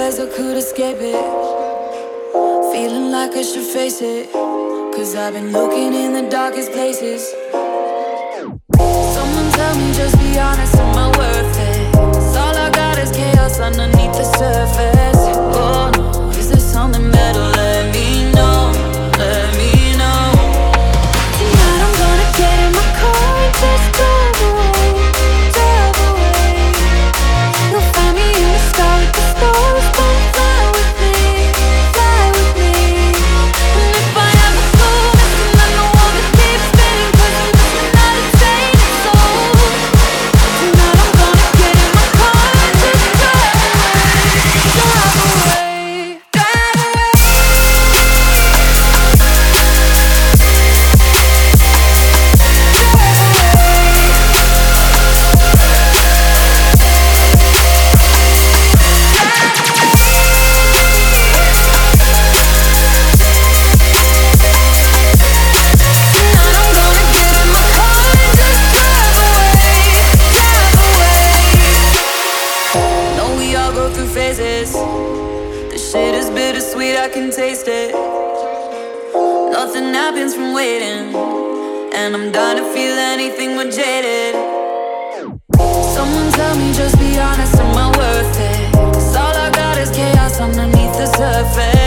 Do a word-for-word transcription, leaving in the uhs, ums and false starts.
as I could escape it. Feeling like I should face it, cause I've been looking in the darkest places. Someone tell me, just be honest, am I worth it? 'Cause all I got is chaos underneath the surface. Oh no, is there something better? Let me know, let me know. Tonight I'm gonna get in my car and just drive away, drive away. You'll find me in the sky with the stars, come fly with me, fly with me. And if I ever go missing, I know I'll just keep spinning, cause I'm just another tainted soul. Tonight I'm gonna get in my car and just drive away, drive away, drive away. Tonight I'm gonna get in my car and just drive away, drive away. Know we all go through phases. This shit is bittersweet, I can taste it. Nothing happens from waiting, and I'm dying to feel anything but jaded. Someone tell me, just be honest, am I worth it? 'Cause all I got is chaos underneath the surface.